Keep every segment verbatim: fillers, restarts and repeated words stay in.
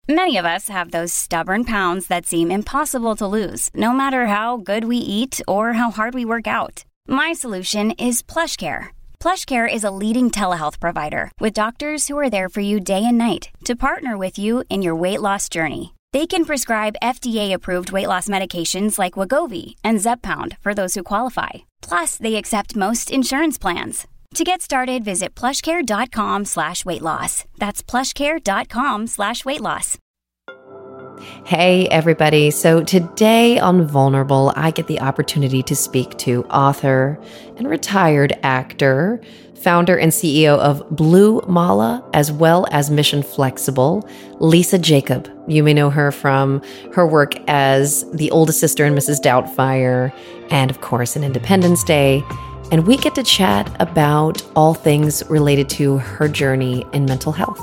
Many of us have those stubborn pounds that seem impossible to lose, no matter how good we eat or how hard we work out. My solution is PlushCare. PlushCare is a leading telehealth provider with doctors who are there for you day and night to partner with you in your weight loss journey. They can prescribe F D A-approved weight loss medications like Wegovy and Zepbound for those who qualify. Plus, they accept most insurance plans. To get started, visit plushcare.com slash weight loss. That's plushcare.com slash weight loss. Hey, everybody. So today on Vulnerable, I get the opportunity to speak to author and retired actor, founder and C E O of Blue Mala, as well as Mission Flexible, Lisa Jakub. You may know her from her work as the oldest sister in Missus Doubtfire, and of course in Independence Day. And we get to chat about all things related to her journey in mental health.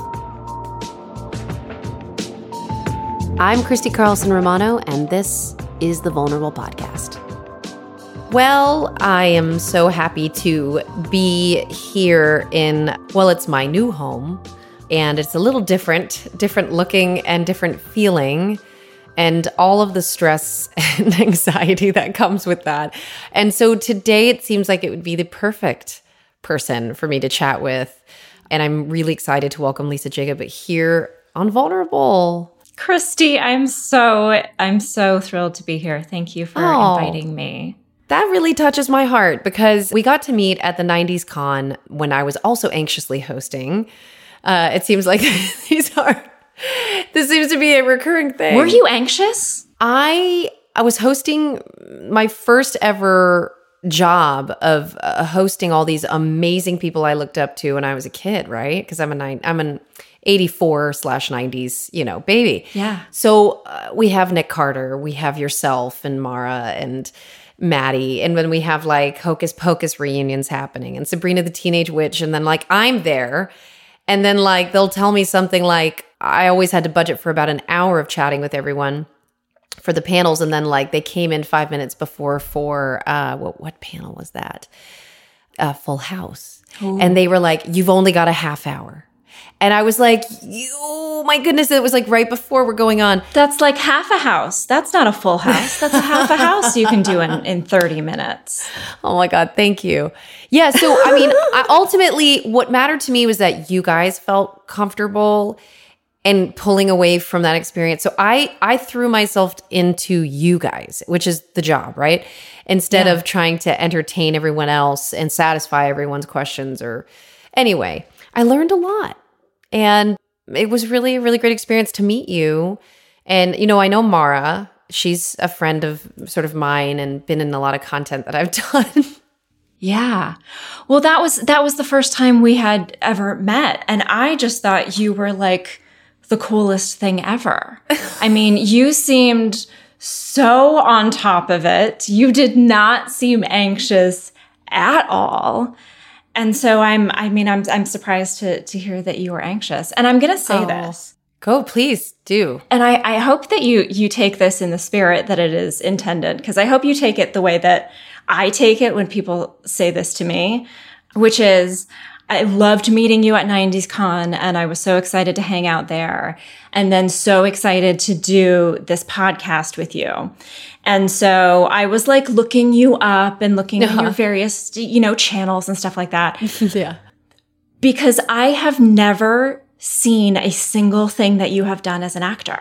I'm Christy Carlson Romano, and this is the Vulnerable Podcast. Well, I am so happy to be here in, well, it's my new home, and it's a little different, different looking and different feeling, and all of the stress and anxiety that comes with that. And so today it seems like it would be the perfect person for me to chat with. And I'm really excited to welcome Lisa Jakub here on Vulnerable. Christy, I'm so, I'm so thrilled to be here. Thank you for oh, inviting me. That really touches my heart because we got to meet at the nineties Con when I was also anxiously hosting. Uh, it seems like these are... This seems to be a recurring thing. Were you anxious? I I was hosting my first ever job of uh, hosting all these amazing people I looked up to when I was a kid, right? Because I'm a nine, I'm an eighty-four slash nineties, you know, baby. Yeah. So uh, we have Nick Carter, we have yourself and Mara and Maddie, and then we have like Hocus Pocus reunions happening and Sabrina the Teenage Witch, and then like I'm there. And then like they'll tell me something like, I always had to budget for about an hour of chatting with everyone for the panels. And then like they came in five minutes before for, uh, what, what panel was that? Uh, Full House. Ooh. And they were like, you've only got a half hour. And I was like, oh my goodness, it was like right before we're going on. That's like half a house. That's not a full house. That's a half a house you can do in, in thirty minutes. Oh my God, thank you. Yeah, so I mean, I, ultimately what mattered to me was that you guys felt comfortable and pulling away from that experience. So I, I threw myself into you guys, which is the job, right? Instead yeah. of trying to entertain everyone else and satisfy everyone's questions or anyway, I learned a lot. And it was really a really great experience to meet you. And, you know, I know Mara, she's a friend of sort of mine and been in a lot of content that I've done. Yeah. Well, that was, that was the first time we had ever met. And I just thought you were like the coolest thing ever. I mean, you seemed so on top of it. You did not seem anxious at all. And so I'm, I mean, I'm, I'm surprised to, to hear that you were anxious. And I'm going to say oh, this. Go, please do. And I, I hope that you, you take this in the spirit that it is intended, because I hope you take it the way that I take it when people say this to me, which is, I loved meeting you at nineties Con and I was so excited to hang out there and then so excited to do this podcast with you. And so I was like looking you up and looking uh-huh. at your various, you know, channels and stuff like that. Yeah. Because I have never seen a single thing that you have done as an actor.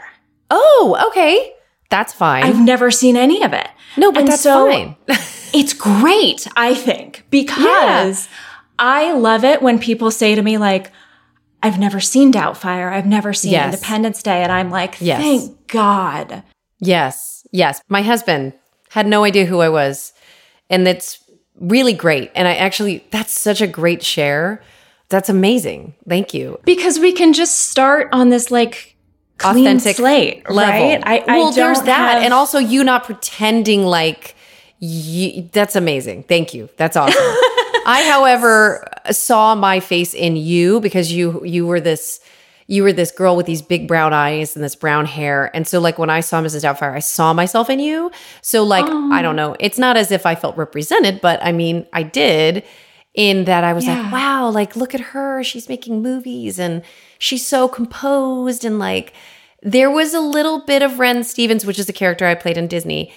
Oh, okay. That's fine. I've never seen any of it. No, but and that's so fine. It's great, I think, because yeah. I love it when people say to me like, I've never seen Doubtfire. I've never seen yes. Independence Day. And I'm like, yes. thank God. Yes. Yes. My husband had no idea who I was. And that's really great. And I actually, that's such a great share. That's amazing. Thank you. Because we can just start on this like clean authentic slate, level. Right? I, I well, there's that. Have... And also you not pretending like, you, that's amazing. Thank you. That's awesome. I, however, saw my face in you because you you were this you were this girl with these big brown eyes and this brown hair. And so like when I saw Missus Doubtfire, I saw myself in you. So like, oh. I don't know. It's not as if I felt represented, but I mean, I did in that I was yeah. like, wow, like look at her. She's making movies and she's so composed and like there was a little bit of Ren Stevens, which is a character I played in Disney.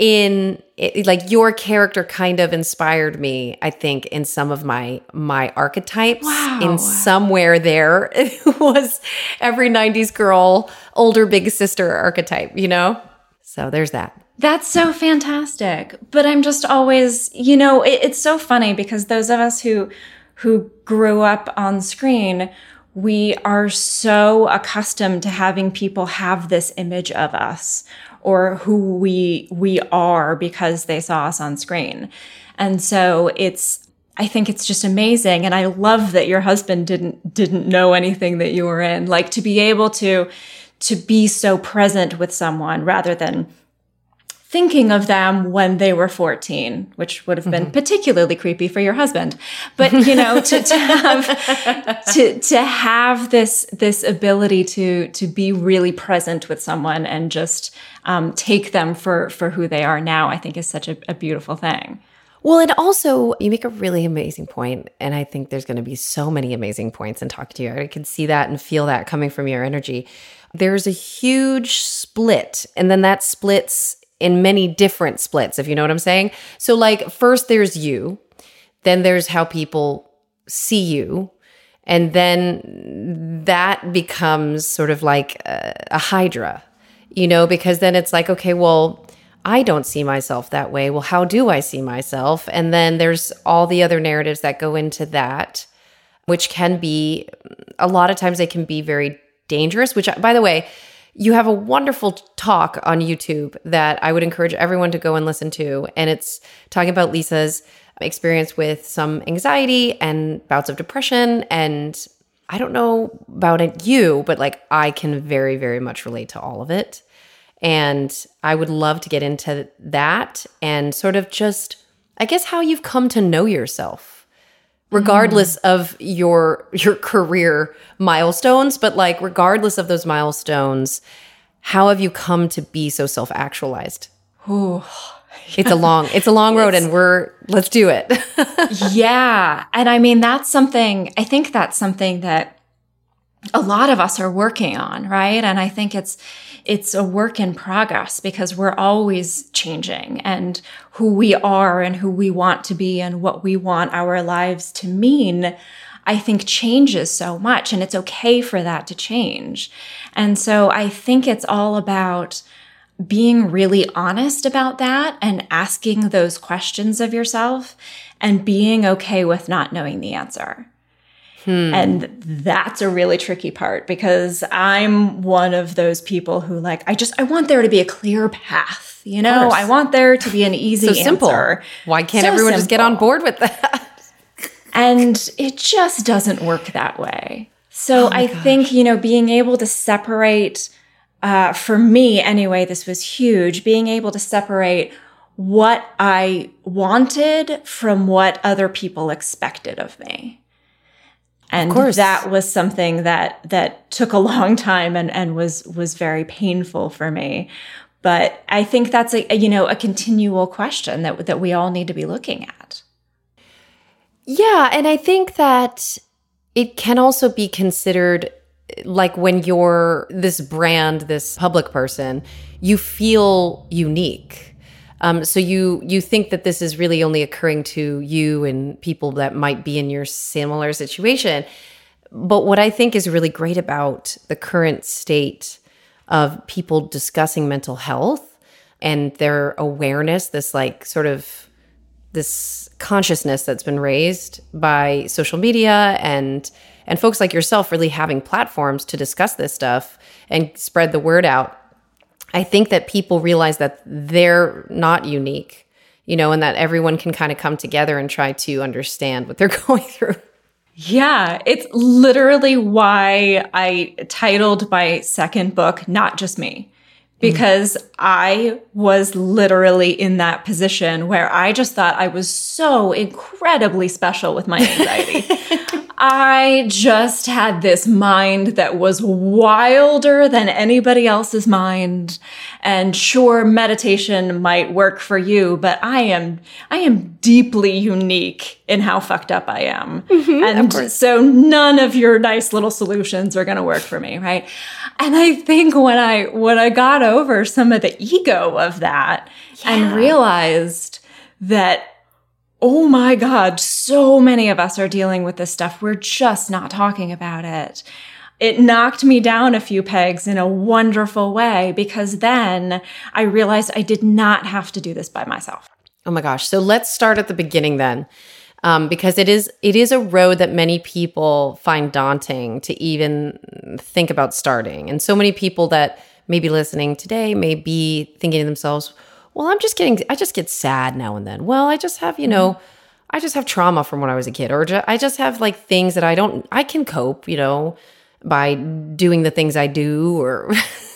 In it, like your character kind of inspired me, I think, in some of my my archetypes. Wow. In somewhere there it was every nineties girl, older big sister archetype, you know? So there's that. That's so fantastic. But I'm just always, you know, it, it's so funny because those of us who who grew up on screen, we are so accustomed to having people have this image of us or who we we are because they saw us on screen. And so it's, I think it's just amazing. And I love that your husband didn't didn't know anything that you were in. Like to be able to to be so present with someone rather than thinking of them when they were fourteen, which would have been mm-hmm. particularly creepy for your husband. But, you know, to, to have, to, to have this, this ability to, to be really present with someone and just, um, take them for, for who they are now, I think is such a, a beautiful thing. Well, and also you make a really amazing point, and I think there's going to be so many amazing points in talking to you. I can see that and feel that coming from your energy. There's a huge split, and then that splits in many different splits, if you know what I'm saying. So like first there's you, then there's how people see you, and then that becomes sort of like a, a hydra, you know, because then it's like, okay, well, I don't see myself that way. Well, how do I see myself? And then there's all the other narratives that go into that, which can be, a lot of times they can be very dangerous, which, by the way, you have a wonderful talk on YouTube that I would encourage everyone to go and listen to. And it's talking about Lisa's experience with some anxiety and bouts of depression. And I don't know about it, you, but like I can very, very much relate to all of it. And I would love to get into that and sort of just, I guess, how you've come to know yourself, regardless mm. of your your career milestones, but like regardless of those milestones, how have you come to be so self-actualized? Ooh, it's a long, it's a long road, and we're let's do it. Yeah, and I mean that's something. I think that's something that a lot of us are working on, right? And I think it's it's a work in progress because we're always changing, and who we are and who we want to be and what we want our lives to mean, I think changes so much, and it's okay for that to change. And so I think it's all about being really honest about that and asking those questions of yourself and being okay with not knowing the answer. Hmm. And that's a really tricky part because I'm one of those people who like, I just, I want there to be a clear path, you know, I want there to be an easy so answer. Simple. Why can't so everyone simple. just get on board with that? And it just doesn't work that way. So oh I gosh. think, you know, being able to separate, uh, for me anyway, this was huge, being able to separate what I wanted from what other people expected of me. And that was something that that took a long time and, and was was very painful for me. But I think that's a, a you know a continual question that that we all need to be looking at. Yeah, and I think that it can also be considered like when you're this brand, this public person, you feel unique. Um, so you you think that this is really only occurring to you and people that might be in your similar situation. But what I think is really great about the current state of people discussing mental health and their awareness, this like sort of this consciousness that's been raised by social media and and folks like yourself really having platforms to discuss this stuff and spread the word out. I think that people realize that they're not unique, you know, and that everyone can kind of come together and try to understand what they're going through. Yeah, it's literally why I titled my second book, Not Just Me, because mm. I was literally in that position where I just thought I was so incredibly special with my anxiety. I just had this mind that was wilder than anybody else's mind. And sure, meditation might work for you, but I am I am deeply unique in how fucked up I am. Mm-hmm, and so none of your nice little solutions are going to work for me, right? And I think when I when I got over some of the ego of that yeah. and realized that, oh my God, so many of us are dealing with this stuff. We're just not talking about it. It knocked me down a few pegs in a wonderful way, because then I realized I did not have to do this by myself. Oh my gosh. So let's start at the beginning then. Um, because it is it is a road that many people find daunting to even think about starting. And so many people that may be listening today may be thinking to themselves, well, I'm just getting, I just get sad now and then. Well, I just have, you know, mm-hmm. I just have trauma from when I was a kid, or ju- I just have like things that I don't, I can cope, you know, by doing the things I do, or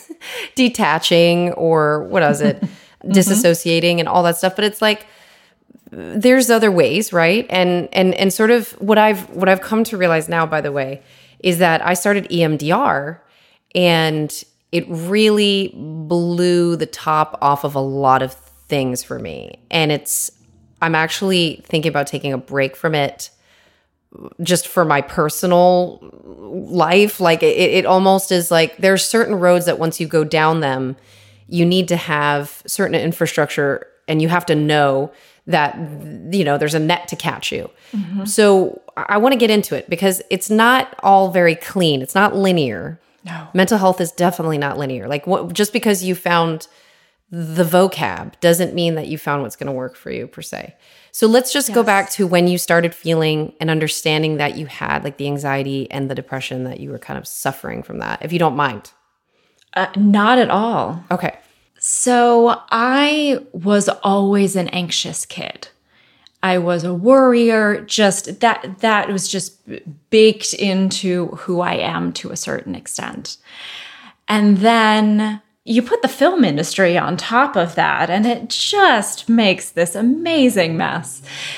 detaching, or what was it, mm-hmm. disassociating and all that stuff. But it's like, there's other ways, right? And and and sort of what I've what I've come to realize now, by the way, is that I started E M D R, and it really blew the top off of a lot of things for me. And it's I'm actually thinking about taking a break from it, just for my personal life. Like it, it almost is like there's certain roads that once you go down them, you need to have certain infrastructure, and you have to know that, you know, there's a net to catch you. Mm-hmm. So I want to get into it because it's not all very clean. It's not linear. No. Mental health is definitely not linear. Like what, just because you found the vocab doesn't mean that you found what's going to work for you per se. So let's just yes. go back to when you started feeling and understanding that you had like the anxiety and the depression, that you were kind of suffering from that, if you don't mind. Uh, not at all. Okay. So I was always an anxious kid. I was a worrier, just that that was just baked into who I am to a certain extent. And then you put the film industry on top of that, and it just makes this amazing mess.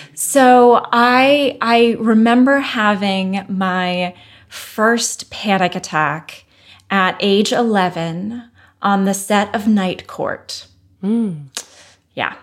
So I I remember having my first panic attack at age eleven on the set of Night Court. Mm. Yeah.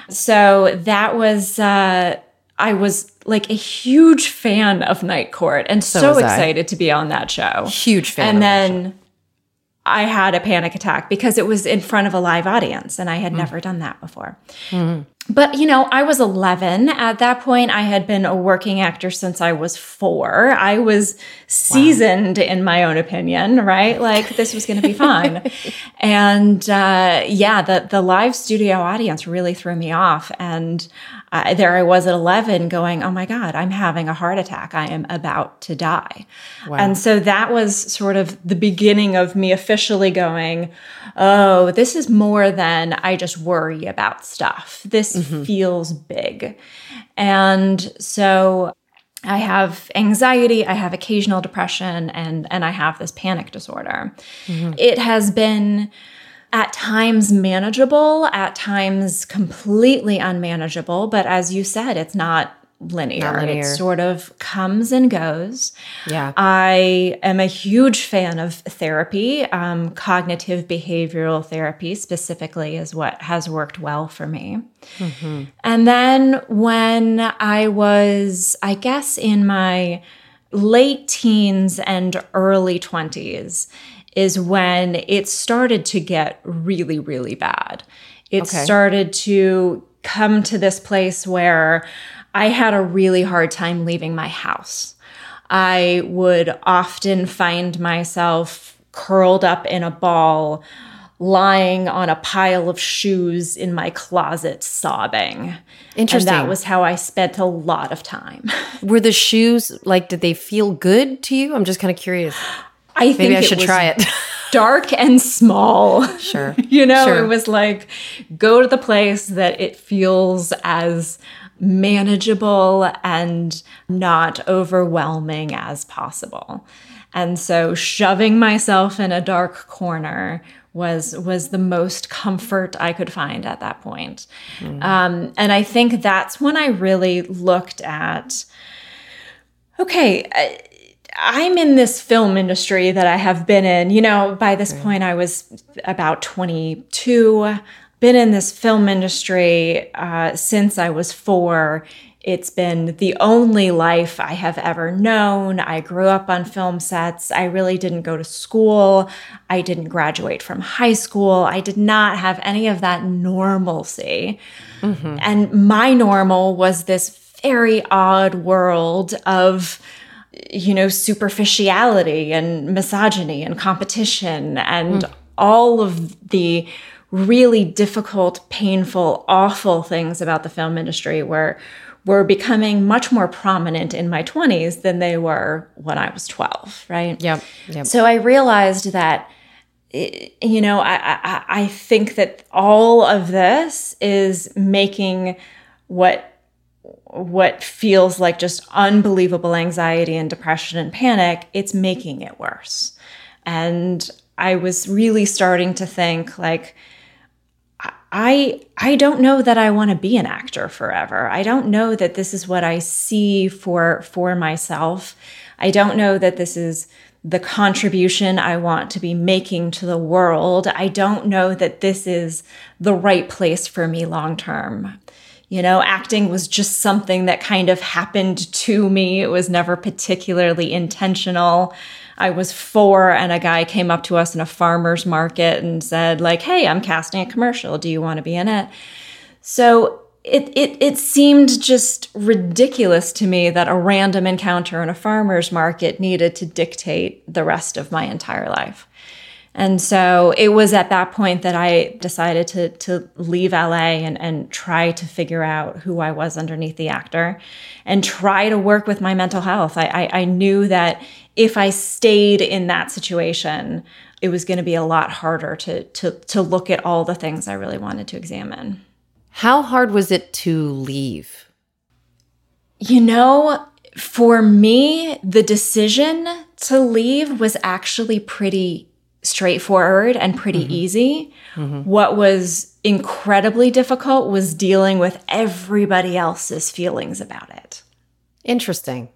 So that was, uh, I was like a huge fan of Night Court, and so, so excited I. to be on that show. Huge fan. And then I had a panic attack because it was in front of a live audience, and I had mm. never done that before. Mm. But, you know, I was eleven. At that point, I had been a working actor since I was four. I was seasoned, wow. in my own opinion, right? Like, this was going to be fine. And, uh, yeah, the, the live studio audience really threw me off. And uh, there I was at eleven going, oh, my God, I'm having a heart attack. I am about to die. Wow. And so that was sort of the beginning of me officially going, oh, this is more than I just worry about stuff. This mm-hmm. feels big. And so I have anxiety, I have occasional depression, and, and I have this panic disorder. Mm-hmm. It has been at times manageable, at times completely unmanageable. But as you said, it's not linear. Not linear. It sort of comes and goes. Yeah. I am a huge fan of therapy. Um, cognitive behavioral therapy specifically is what has worked well for me. Mm-hmm. And then when I was, I guess, in my late teens and early twenties is when it started to get really, really bad. It okay. started to come to this place where I had a really hard time leaving my house. I would often find myself curled up in a ball, lying on a pile of shoes in my closet, sobbing. Interesting. And that was how I spent a lot of time. Were the shoes, like, did they feel good to you? I'm just kind of curious. I think Maybe I it should was try it. Dark and small. Sure. You know, sure. It was like, go to the place that it feels as manageable and not overwhelming as possible. And so shoving myself in a dark corner was was the most comfort I could find at that point. Mm. Um, and I think that's when I really looked at, okay, I, I'm in this film industry that I have been in. You know, by this right. point I was about twenty-two, been in this film industry uh, since I was four. It's been the only life I have ever known. I grew up on film sets. I really didn't go to school. I didn't graduate from high school. I did not have any of that normalcy. Mm-hmm. And my normal was this very odd world of, you know, superficiality and misogyny and competition and mm. all of the really difficult, painful, awful things about the film industry were were becoming much more prominent in my twenties than they were when I was twelve, right? Yep. yep. So I realized that, you know, I, I, I think that all of this is making what what feels like just unbelievable anxiety and depression and panic, it's making it worse. And I was really starting to think like, I I don't know that I want to be an actor forever. I don't know that this is what I see for for myself. I don't know that this is the contribution I want to be making to the world. I don't know that this is the right place for me long term. You know, acting was just something that kind of happened to me. It was never particularly intentional. I was four and a guy came up to us in a farmer's market and said like, hey, I'm casting a commercial. Do you want to be in it? So it, it, it seemed just ridiculous to me that a random encounter in a farmer's market needed to dictate the rest of my entire life. And so it was at that point that I decided to to leave L A and, and try to figure out who I was underneath the actor and try to work with my mental health. I, I, I knew that if I stayed in that situation, it was going to be a lot harder to, to, to look at all the things I really wanted to examine. How hard was it to leave? You know, for me, the decision to leave was actually pretty straightforward and pretty mm-hmm. easy. Mm-hmm. What was incredibly difficult was dealing with everybody else's feelings about it. Interesting.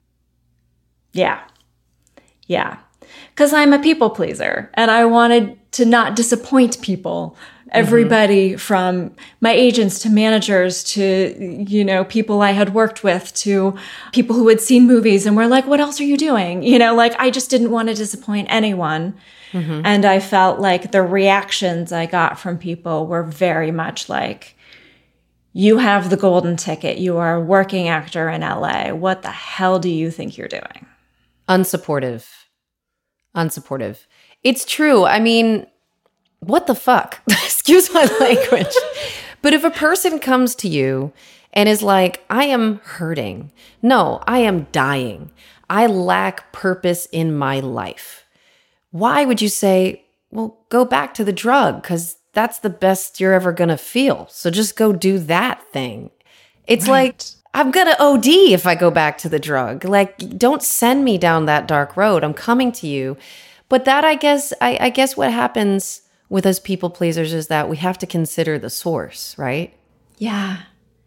Yeah. Yeah. Because I'm a people pleaser and I wanted to not disappoint people. Everybody mm-hmm. from my agents to managers to, you know, people I had worked with to people who had seen movies and were like, what else are you doing? You know, like I just didn't want to disappoint anyone. Mm-hmm. And I felt like the reactions I got from people were very much like, you have the golden ticket. You are a working actor in L A. What the hell do you think you're doing? Unsupportive. Unsupportive. It's true. I mean, what the fuck? Excuse my language. But if a person comes to you and is like, I am hurting. No, I am dying. I lack purpose in my life. Why would you say, well, go back to the drug because that's the best you're ever going to feel. So just go do that thing. It's right. like, I'm going to O D if I go back to the drug. Like, don't send me down that dark road. I'm coming to you. But that, I guess, I, I guess what happens with us people pleasers is that we have to consider the source, right? Yeah.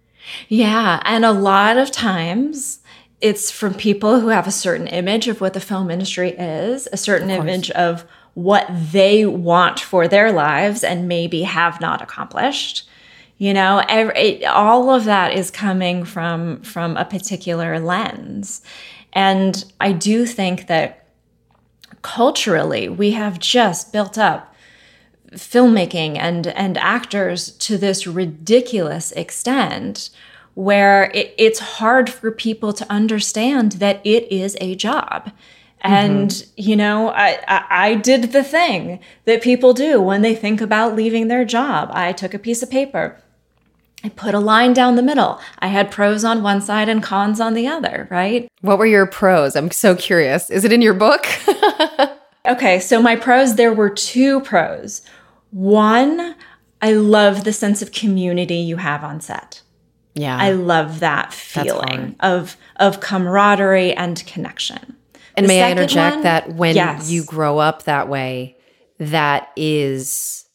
Yeah. And a lot of times it's from people who have a certain image of what the film industry is, a certain of image of what they want for their lives and maybe have not accomplished. You know, every, it, all of that is coming from, from a particular lens. And I do think that culturally, we have just built up filmmaking and, and actors to this ridiculous extent where it, it's hard for people to understand that it is a job. And, mm-hmm. you know, I, I, I did the thing that people do when they think about leaving their job. I took a piece of paper. I put a line down the middle. I had pros on one side and cons on the other, right? What were your pros? I'm so curious. Is it in your book? Okay, so my pros, there were two pros. One, I love the sense of community you have on set. Yeah. I love that feeling of of camaraderie and connection. And the may I interject one, that when yes. you grow up that way, that is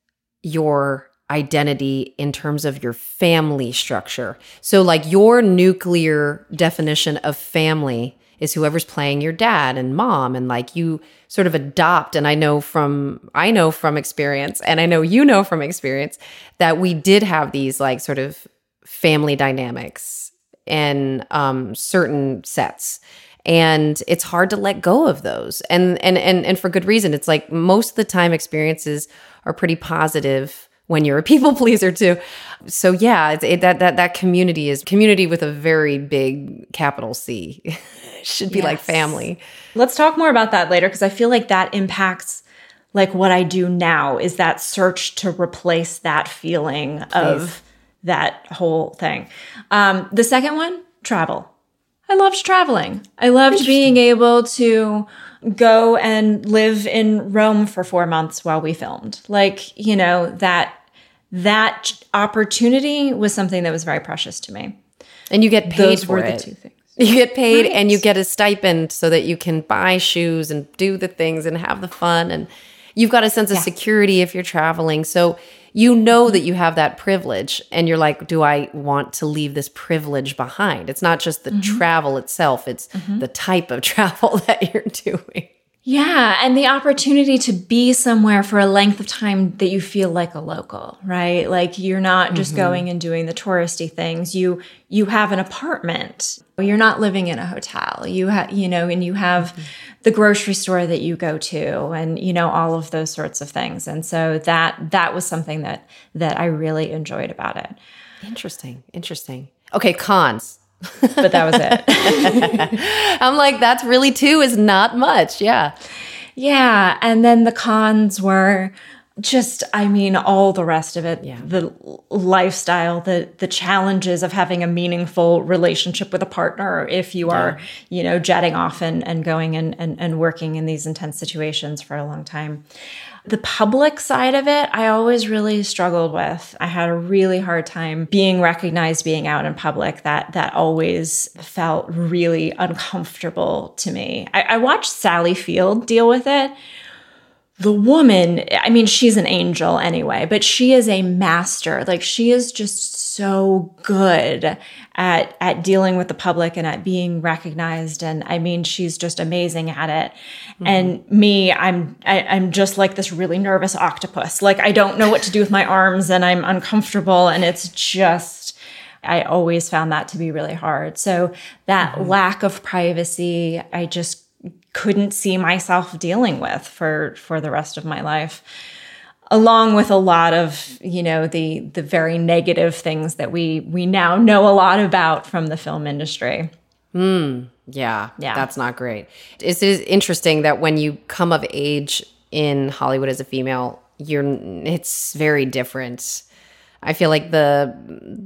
your identity in terms of your family structure. So like your nuclear definition of family is whoever's playing your dad and mom, and like you sort of adopt. And I know from I know from experience, and I know you know from experience, that we did have these like sort of family dynamics and um, certain sets. And it's hard to let go of those. And, and, and, and for good reason. It's like most of the time experiences are pretty positive when you're a people pleaser too. So yeah, it's, it, that, that, that community is community with a very big capital C. Should be yes. like family. Let's talk more about that later, because I feel like that impacts like what I do now is that search to replace that feeling Please. Of that whole thing. Um, the second one, travel. I loved traveling. I loved being able to go and live in Rome for four months while we filmed. Like, you know, that that opportunity was something that was very precious to me. And you get paid Those for were it. the two things. You get paid right. and you get a stipend so that you can buy shoes and do the things and have the fun. And you've got a sense of yeah. security if you're traveling. So you know that you have that privilege and you're like, do I want to leave this privilege behind? It's not just the mm-hmm. travel itself. It's mm-hmm. the type of travel that you're doing. Yeah. And the opportunity to be somewhere for a length of time that you feel like a local, right? Like you're not just mm-hmm. going and doing the touristy things. You, you have an apartment. You're not living in a hotel. You have, you know, and you have mm-hmm. the grocery store that you go to and, you know, all of those sorts of things. And so that, that was something that, that I really enjoyed about it. Interesting. Interesting. Okay. Cons. But that was it. I'm like, that's really two is not much. Yeah. Yeah. And then the cons were just, I mean, all the rest of it, yeah. the lifestyle, the the challenges of having a meaningful relationship with a partner if you are, yeah. you know, jetting off and, and going and, and, and working in these intense situations for a long time. The public side of it, I always really struggled with. I had a really hard time being recognized, being out in public. That that always felt really uncomfortable to me. I, I watched Sally Field deal with it. The woman, I mean, she's an angel anyway, but she is a master. Like she is just so good at at dealing with the public and at being recognized. And I mean, she's just amazing at it. Mm-hmm. And me, I'm I, I'm just like this really nervous octopus. Like I don't know what to do with my arms and I'm uncomfortable. And it's just, I always found that to be really hard. So that mm-hmm. lack of privacy, I just couldn't see myself dealing with for, for the rest of my life, along with a lot of, you know, the the very negative things that we we now know a lot about from the film industry. Mm, yeah, yeah, that's not great. It is interesting that when you come of age in Hollywood as a female, you're it's very different. I feel like the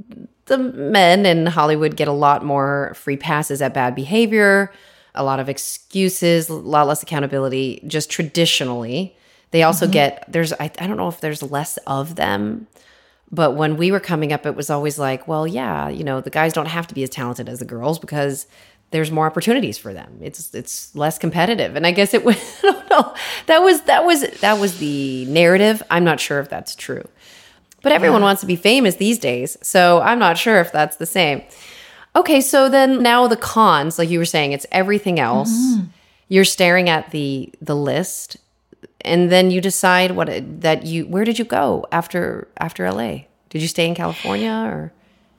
the men in Hollywood get a lot more free passes at bad behavior, a lot of excuses, a lot less accountability, just traditionally. They also mm-hmm. get, there's, I, I don't know if there's less of them, but when we were coming up, it was always like, well, yeah, you know, the guys don't have to be as talented as the girls because there's more opportunities for them. It's it's less competitive. And I guess it was, I don't know, that was, that was, that was the narrative. I'm not sure if that's true. But everyone yeah. wants to be famous these days, so I'm not sure if that's the same. Okay, so then now the cons, like you were saying, it's everything else. Mm-hmm. You're staring at the the list, and then you decide what it, that you. Where did you go after after L A? Did you stay in California or?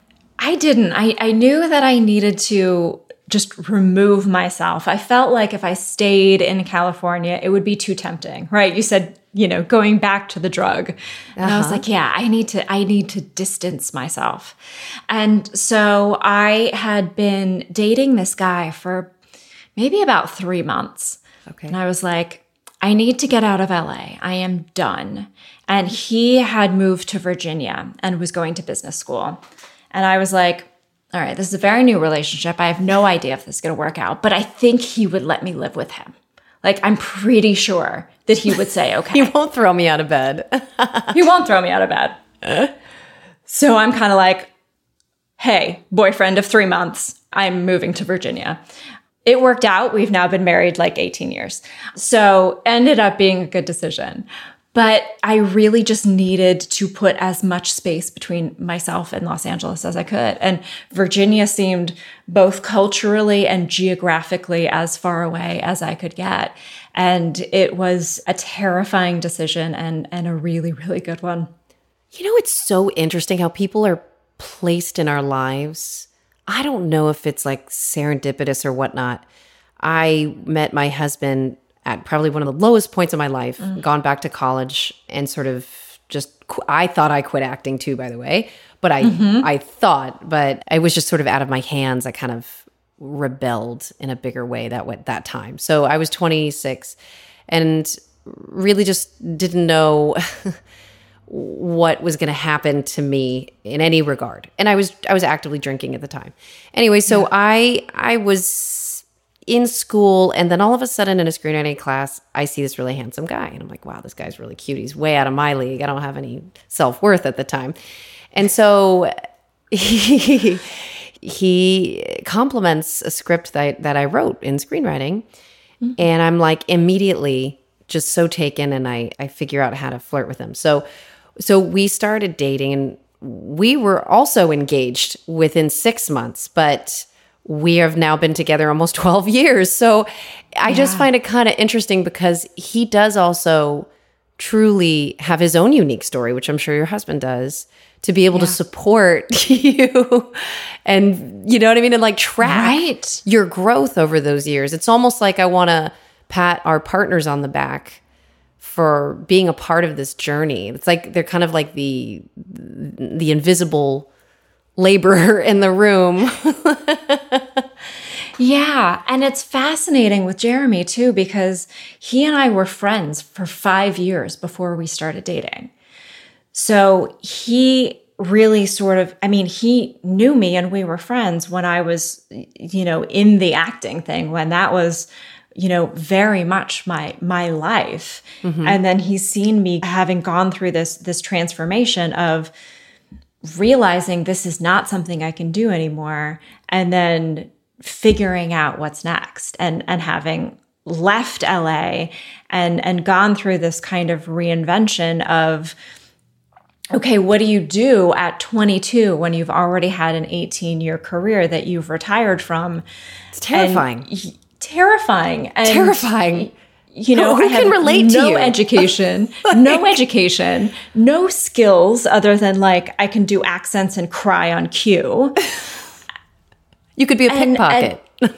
I didn't. I I knew that I needed to just remove myself. I felt like if I stayed in California, it would be too tempting, right? You said, you know, going back to the drug. And uh-huh. I was like, yeah, I need to, I need to distance myself. And so I had been dating this guy for maybe about three months. Okay. And I was like, I need to get out of L A. I am done. And he had moved to Virginia and was going to business school. And I was like, all right, this is a very new relationship. I have no idea if this is going to work out, but I think he would let me live with him. Like, I'm pretty sure that he would say, okay. He won't throw me out of bed. He won't throw me out of bed. Uh. So I'm kind of like, hey, boyfriend of three months, I'm moving to Virginia. It worked out. We've now been married like eighteen years. So ended up being a good decision. But I really just needed to put as much space between myself and Los Angeles as I could. And Virginia seemed both culturally and geographically as far away as I could get. And it was a terrifying decision and, and a really, really good one. You know, it's so interesting how people are placed in our lives I don't know if it's like serendipitous or whatnot. I met my husband at probably one of the lowest points of my life, mm. gone back to college and sort of just, qu- I thought I quit acting too, by the way, but I, mm-hmm. I thought, but I was just sort of out of my hands. I kind of rebelled in a bigger way that went that time. So I was twenty-six and really just didn't know what was going to happen to me in any regard. And I was, I was actively drinking at the time. Anyway, so yeah. I, I was in school, and then all of a sudden in a screenwriting class, I see this really handsome guy. And I'm like, wow, this guy's really cute. He's way out of my league. I don't have any self-worth at the time. And so he, he compliments a script that I, that I wrote in screenwriting. Mm-hmm. And I'm like immediately just so taken, and I, I figure out how to flirt with him. So, so we started dating, and we were also engaged within six months, but we have now been together almost twelve years. So I yeah. just find it kind of interesting because he does also truly have his own unique story, which I'm sure your husband does, to be able yeah. to support you and, you know what I mean? And like track right. your growth over those years. It's almost like I want to pat our partners on the back for being a part of this journey. It's like they're kind of like the the invisible laborer in the room. Yeah. And it's fascinating with Jeremy too, because he and I were friends for five years before we started dating. So he really sort of, I mean, he knew me and we were friends when I was, you know, in the acting thing, when that was, you know, very much my my life. Mm-hmm. And then he's seen me having gone through this this transformation of realizing this is not something I can do anymore, and then figuring out what's next, and and having left L A and and gone through this kind of reinvention of, okay, what do you do at twenty-two when you've already had an eighteen-year career that you've retired from? It's terrifying. And, terrifying. And, terrifying. You know, who, who I have can relate no to you? education, like, no education, no skills other than like I can do accents and cry on cue. You could be a and, pickpocket. And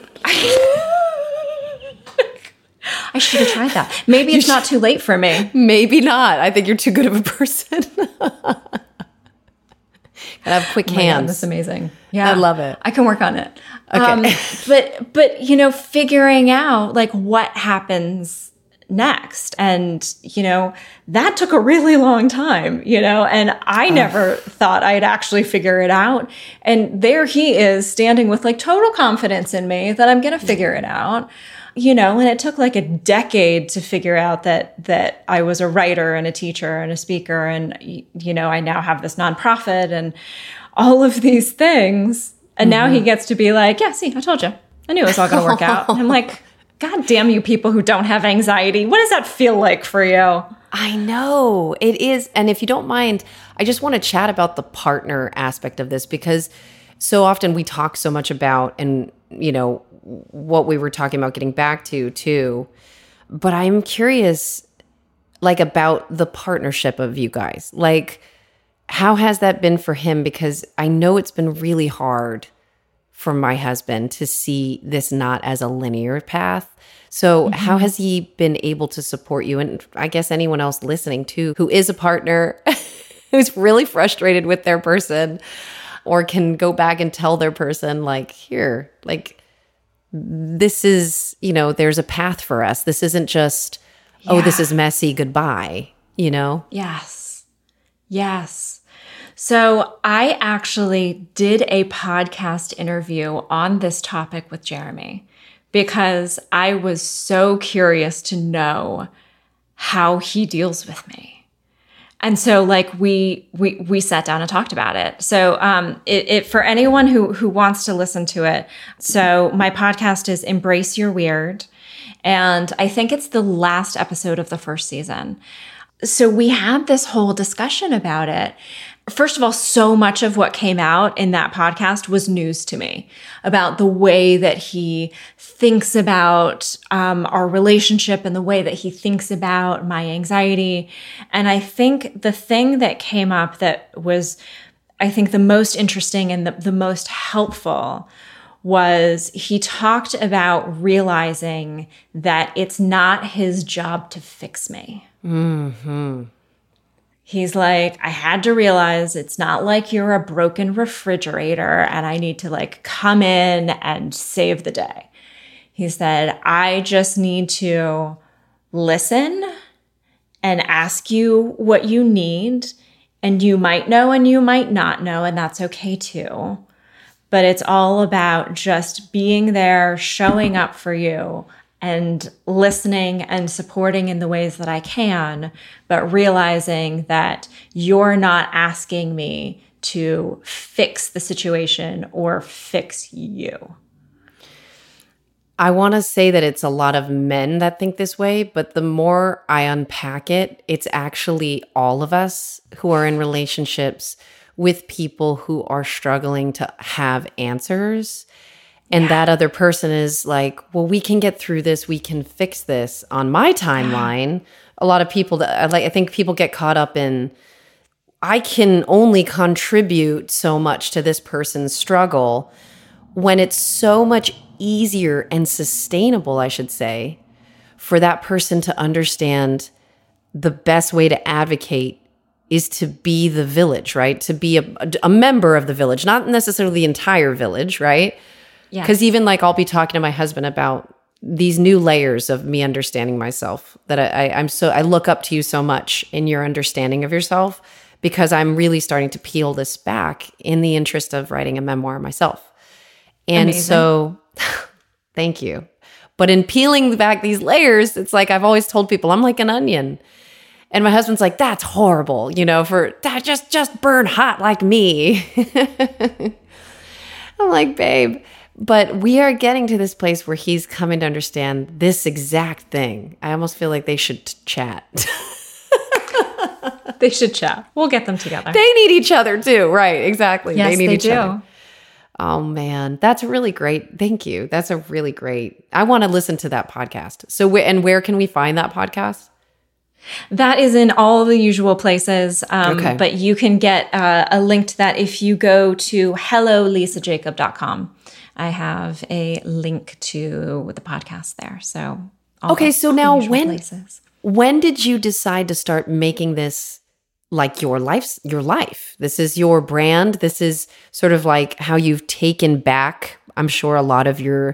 I, I should have tried that. Maybe it's not too late for me. Maybe not. I think you're too good of a person. And I have quick oh hands. God, that's amazing. Yeah, I love it. I can work on it. Okay. Um, but but you know, figuring out like what happens next, and you know, that took a really long time. You know, and I uh. never thought I'd actually figure it out. And there he is, standing with like total confidence in me that I'm going to figure it out. You know, and it took like a decade to figure out that that I was a writer and a teacher and a speaker, and you know, I now have this nonprofit and all of these things. And mm-hmm. now he gets to be like, yeah, see, I told you. I knew it was all going to work out. And I'm like, God damn you people who don't have anxiety. What does that feel like for you? I know it is. And if you don't mind, I just want to chat about the partner aspect of this, because so often we talk so much about, and you know, what we were talking about getting back to too. But I'm curious, like, about the partnership of you guys. Like, how has that been for him? Because I know it's been really hard for my husband to see this not as a linear path. So mm-hmm. how has he been able to support you? And I guess anyone else listening too, who is a partner, who's really frustrated with their person, or can go back and tell their person, like, here, like, this is, you know, there's a path for us. This isn't just, yeah. oh, this is messy, goodbye, you know? Yes. Yes. So I actually did a podcast interview on this topic with Jeremy because I was so curious to know how he deals with me. And so like we we we sat down and talked about it. So um it, it for anyone who who wants to listen to it. So my podcast is Embrace Your Weird, and I think it's the last episode of the first season. So we had this whole discussion about it. First of all, so much of what came out in that podcast was news to me about the way that he thinks about um, our relationship and the way that he thinks about my anxiety. And I think the thing that came up that was I think the most interesting and the, the most helpful was he talked about realizing that it's not his job to fix me. Mm-hmm. He's like, I had to realize it's not like you're a broken refrigerator and I need to like come in and save the day. He said, I just need to listen and ask you what you need. And you might know and you might not know, and that's okay too. But it's all about just being there, showing up for you, and listening and supporting in the ways that I can, but realizing that you're not asking me to fix the situation or fix you. I want to say that it's a lot of men that think this way, but the more I unpack it, it's actually all of us who are in relationships with people who are struggling to have answers. And yeah. that other person is like, well, we can get through this. We can fix this on my timeline. A lot of people that like, I think people get caught up in, I can only contribute so much to this person's struggle, when it's so much easier and sustainable, I should say, for that person to understand the best way to advocate is to be the village, right? To be a, a member of the village, not necessarily the entire village, right? Yeah. Because even like I'll be talking to my husband about these new layers of me understanding myself, that I, I, I'm so, I look up to you so much in your understanding of yourself, because I'm really starting to peel this back in the interest of writing a memoir myself. And Amazing. So, thank you. But in peeling back these layers, it's like I've always told people, I'm like an onion. And my husband's like, that's horrible, you know, for that, just, just burn hot like me. I'm like, babe, but we are getting to this place where he's coming to understand this exact thing. I almost feel like they should t- chat. They should chat. We'll get them together. They need each other too. Right. Exactly. Yes, they need they each do. other. Oh man, that's really great. Thank you. That's a really great, I want to listen to that podcast. So, wh- and where can we find that podcast? That is in all the usual places. Um, okay. But you can get uh, a link to that if you go to hello lisa jacob dot com. I have a link to the podcast there. So, okay. So now when, places. when did you decide to start making this like your life, your life? This is your brand. This is sort of like how you've taken back, I'm sure, a lot of your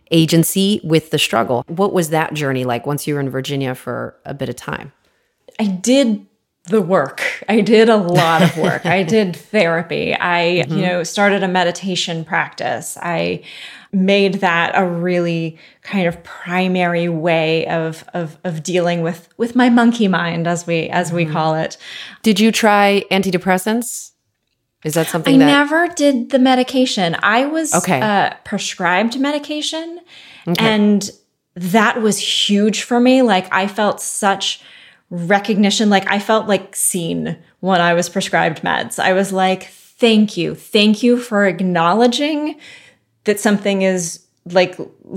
agency with the struggle. What was that journey like once you were in Virginia for a bit of time? I did the work. I did a lot of work. I did therapy. I, mm-hmm. you know, started a meditation practice. I made that a really kind of primary way of of of dealing with with my monkey mind, as we as mm-hmm. we call it. Did you try antidepressants? Is that something I that- never did the medication. I was okay. uh, prescribed medication, okay. and that was huge for me. Like I felt such recognition. Like I felt like seen when I was prescribed meds. I was like, thank you. Thank you for acknowledging that something is like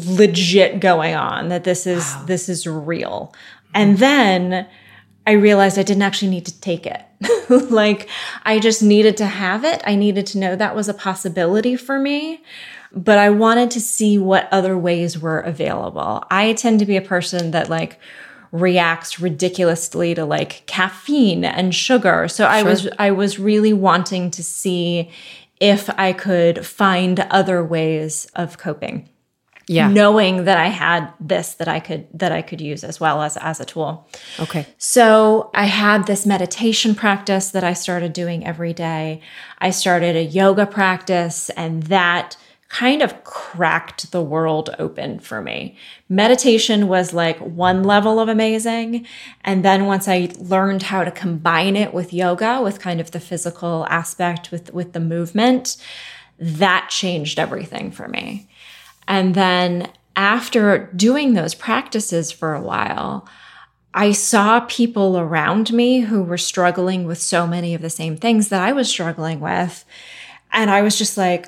legit going on, that this is, wow. this is real. And then I realized I didn't actually need to take it. Like I just needed to have it. I needed to know that was a possibility for me, but I wanted to see what other ways were available. I tend to be a person that like reacts ridiculously to like caffeine and sugar. So sure. I was, I was really wanting to see if I could find other ways of coping. Yeah. Knowing that I had this that I could that I could use as well as as a tool. Okay. So I had this meditation practice that I started doing every day. I started a yoga practice, and that kind of cracked the world open for me. Meditation was like one level of amazing. And then once I learned how to combine it with yoga, with kind of the physical aspect, with, with the movement, that changed everything for me. And then after doing those practices for a while, I saw people around me who were struggling with so many of the same things that I was struggling with. And I was just like,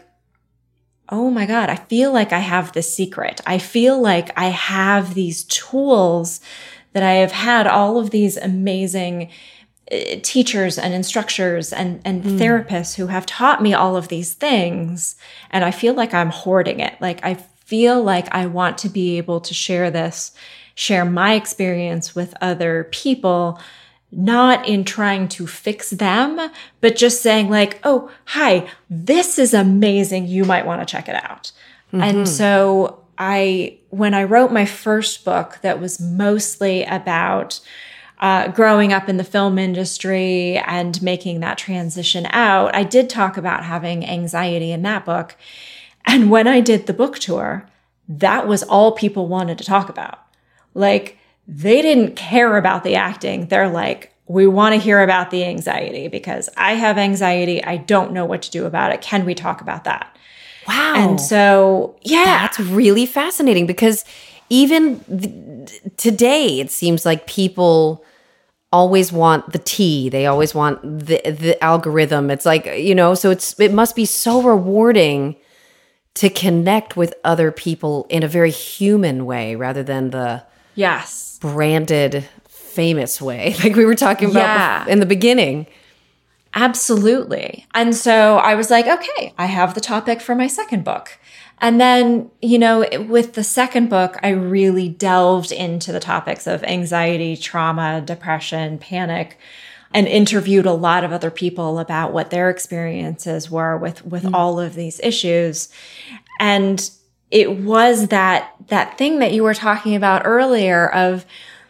oh my God, I feel like I have the secret. I feel like I have these tools that I have had all of these amazing uh, teachers and instructors and, and Mm. therapists who have taught me all of these things. And I feel like I'm hoarding it. Like I feel like I want to be able to share this, share my experience with other people, not in trying to fix them, but just saying like, oh, hi, this is amazing. You might want to check it out. Mm-hmm. And so I, when I wrote my first book that was mostly about uh, growing up in the film industry and making that transition out, I did talk about having anxiety in that book. And when I did the book tour, that was all people wanted to talk about. Like, they didn't care about the acting. They're like, we want to hear about the anxiety because I have anxiety. I don't know what to do about it. Can we talk about that? Wow. And so, yeah. That's really fascinating because even th- today, it seems like people always want the tea. They always want the the algorithm. It's like, you know, so it's it must be so rewarding to connect with other people in a very human way rather than the yes branded famous way like we were talking about yeah. in the beginning. Absolutely. And so I was like, okay, I have the topic for my second book. And then, you know, with the second book, I really delved into the topics of anxiety, trauma, depression, panic, and interviewed a lot of other people about what their experiences were with, with mm. all of these issues. And it was that, that thing that you were talking about earlier of,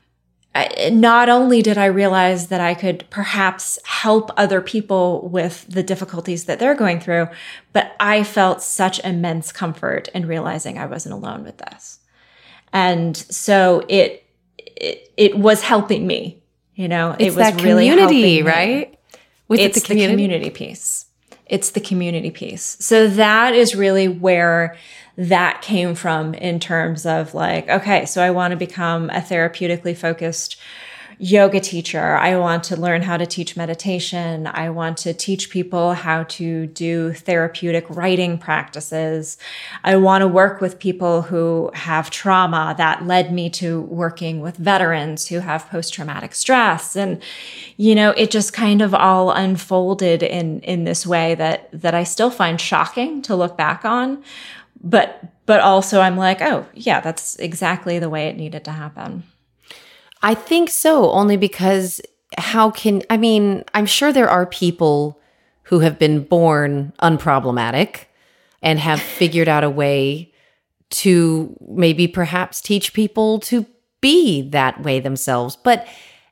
not only did I realize that I could perhaps help other people with the difficulties that they're going through, but I felt such immense comfort in realizing I wasn't alone with this. And so it it, it was helping me, you know, it's it was that really community, helping right? me. Was it's it the community? the community piece. It's the community piece. So that is really where that came from in terms of like, okay, so I want to become a therapeutically focused yoga teacher. I want to learn how to teach meditation. I want to teach people how to do therapeutic writing practices. I want to work with people who have trauma. That led me to working with veterans who have post-traumatic stress. And, you know, it just kind of all unfolded in, in this way that, that I still find shocking to look back on. But, but also I'm like, oh yeah, that's exactly the way it needed to happen. I think so, only because how can, I mean, I'm sure there are people who have been born unproblematic and have figured out a way to maybe perhaps teach people to be that way themselves. But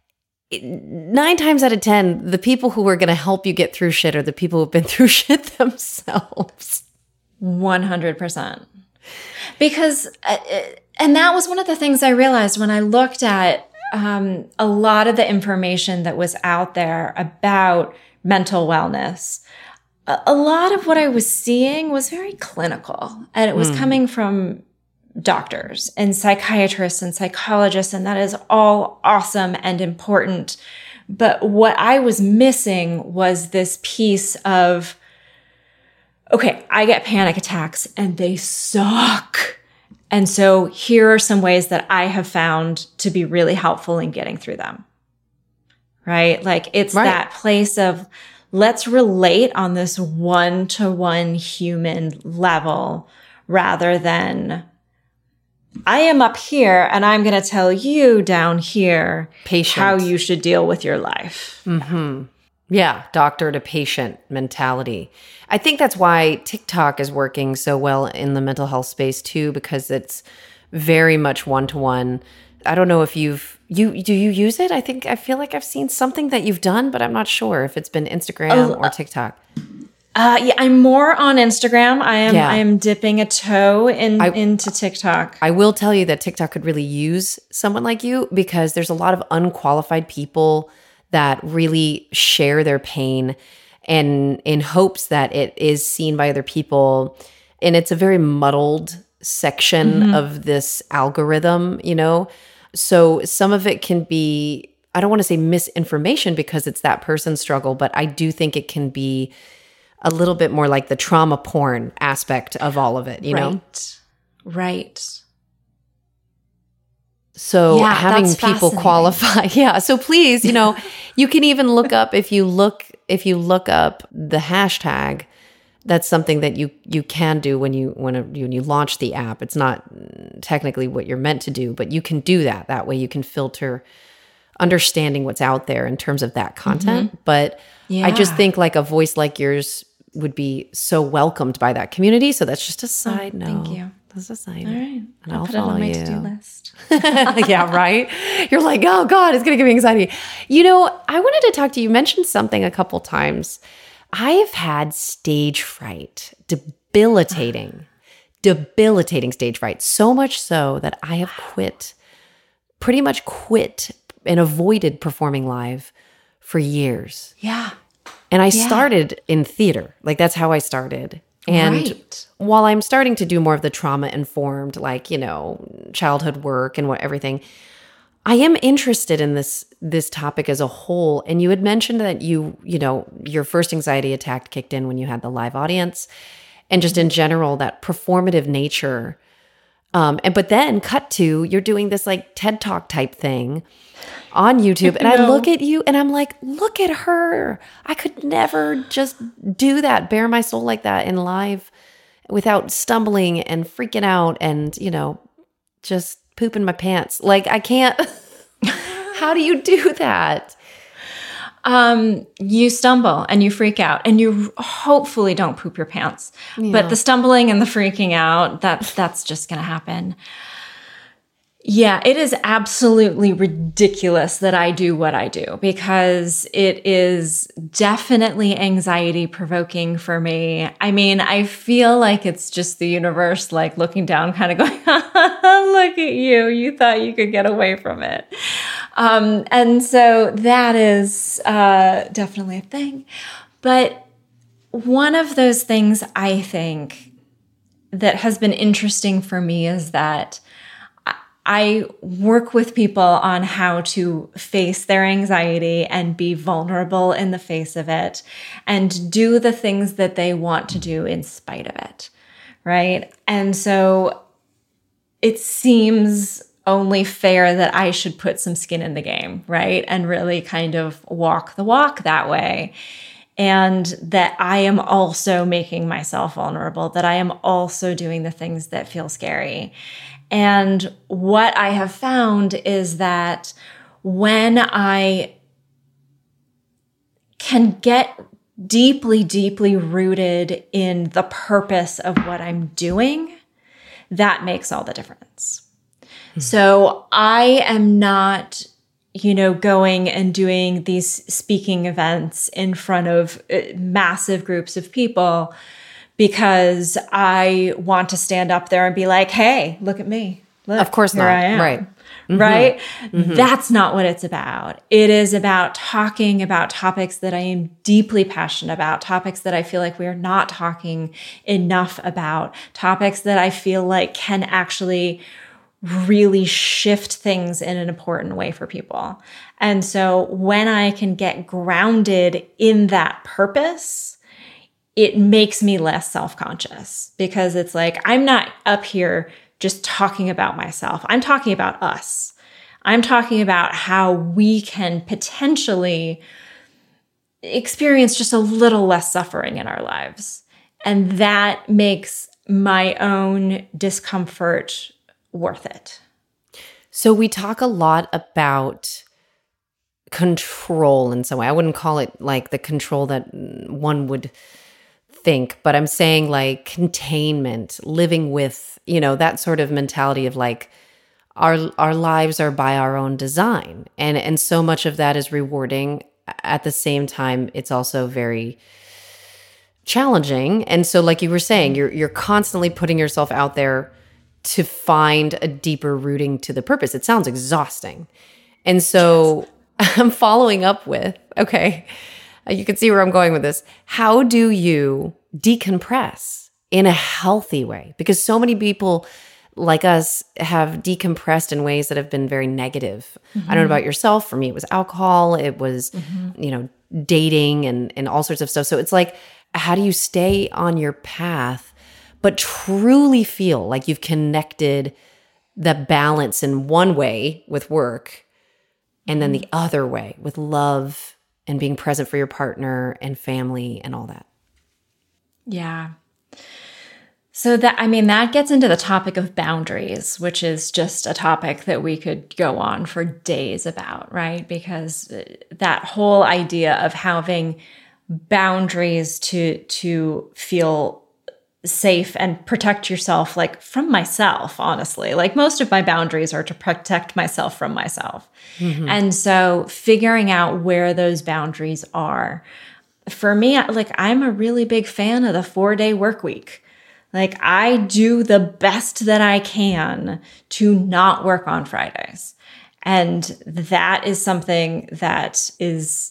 nine times out of ten, the people who are going to help you get through shit are the people who've been through shit themselves. one hundred percent. Because, uh, and that was one of the things I realized when I looked at um, a lot of the information that was out there about mental wellness. A, a lot of what I was seeing was very clinical, and it was mm. coming from doctors and psychiatrists and psychologists, and that is all awesome and important. But what I was missing was this piece of, okay, I get panic attacks and they suck. And so here are some ways that I have found to be really helpful in getting through them. Right? Like it's right. that place of let's relate on this one-to-one human level rather than I am up here and I'm going to tell you down here Patient. How you should deal with your life. Mm-hmm. Yeah, doctor to patient mentality. I think that's why TikTok is working so well in the mental health space too, because it's very much one-to-one. I don't know if you've, you do you use it? I think, I feel like I've seen something that you've done, but I'm not sure if it's been Instagram oh, or TikTok. Uh, yeah, I'm more on Instagram. I am yeah. I am dipping a toe in, I, into TikTok. I will tell you that TikTok could really use someone like you because there's a lot of unqualified people that really share their pain and in hopes that it is seen by other people. And it's a very muddled section mm-hmm. of this algorithm, you know? So some of it can be, I don't want to say misinformation because it's that person's struggle, but I do think it can be a little bit more like the trauma porn aspect of all of it, you right. know? Right. So Yeah, having that's people fascinating. qualify. Yeah. So please, you know, you can even look up if you look if you look up the hashtag, that's something that you you can do when you when, a, when you launch the app. It's not technically what you're meant to do, but you can do that. That way you can filter understanding what's out there in terms of that content. Mm-hmm. But yeah. I just think like a voice like yours would be so welcomed by that community. So that's just a side oh, note. Thank you. That's a side All note. right. And I'll, I'll put follow it on my you. to-do list. Yeah, right? You're like, oh God, it's going to give me anxiety. You know, I wanted to talk to you. You mentioned something a couple times. I have had stage fright, debilitating, debilitating stage fright, so much so that I have quit, pretty much quit and avoided performing live for years. Yeah. And I Yeah. started in theater. Like that's how I started. And right. while I'm starting to do more of the trauma-informed, like, you know, childhood work and what everything, I am interested in this this topic as a whole. And you had mentioned that you, you know, your first anxiety attack kicked in when you had the live audience, and just in general, that performative nature. Um, and but then cut to you're doing this like TED Talk type thing on YouTube, and I look at you and I'm like, look at her. I could never just do that, bare my soul like that in live without stumbling and freaking out and, you know, just pooping my pants. Like I can't. How do you do that? Um, you stumble and you freak out, and you hopefully don't poop your pants. Yeah. But the stumbling and the freaking out, that that's just going to happen. Yeah, it is absolutely ridiculous that I do what I do, because it is definitely anxiety provoking for me. I mean, I feel like it's just the universe like looking down, kind of going, look at you. You thought you could get away from it. Um, and so that is uh, definitely a thing. But one of those things I think that has been interesting for me is that I work with people on how to face their anxiety and be vulnerable in the face of it and do the things that they want to do in spite of it, right? And so it seems only fair that I should put some skin in the game, right? And really kind of walk the walk that way. And that I am also making myself vulnerable, that I am also doing the things that feel scary. And what I have found is that when I can get deeply, deeply rooted in the purpose of what I'm doing, that makes all the difference. Mm-hmm. So I am not, you know, going and doing these speaking events in front of massive groups of people because I want to stand up there and be like, hey, look at me. Look, of course here not. I am. Right. Mm-hmm. Right? Mm-hmm. That's not what it's about. It is about talking about topics that I am deeply passionate about, topics that I feel like we are not talking enough about, topics that I feel like can actually really shift things in an important way for people. And so when I can get grounded in that purpose, it makes me less self-conscious, because it's like, I'm not up here just talking about myself. I'm talking about us. I'm talking about how we can potentially experience just a little less suffering in our lives. And that makes my own discomfort worth it. So we talk a lot about control in some way. I wouldn't call it like the control that one would think, but I'm saying like containment, living with, you know, that sort of mentality of like our our lives are by our own design. And and so much of that is rewarding. At the same time, it's also very challenging. And so like you were saying, you're you're constantly putting yourself out there to find a deeper rooting to the purpose. It sounds exhausting. And so yes. I'm following up with, okay, you can see where I'm going with this. How do you decompress in a healthy way? Because so many people like us have decompressed in ways that have been very negative. Mm-hmm. I don't know about yourself. For me, it was alcohol. It was, mm-hmm. you know, dating and, and all sorts of stuff. So it's like, how do you stay on your path, but truly feel like you've connected the balance in one way with work and then the other way with love and being present for your partner and family and all that. Yeah. So that, I mean, that gets into the topic of boundaries, which is just a topic that we could go on for days about, right? Because that whole idea of having boundaries to, to feel safe and protect yourself, like from myself, honestly. Like most of my boundaries are to protect myself from myself. Mm-hmm. And so figuring out where those boundaries are. For me, like I'm a really big fan of the four-day work week. Like I do the best that I can to not work on Fridays. And that is something that is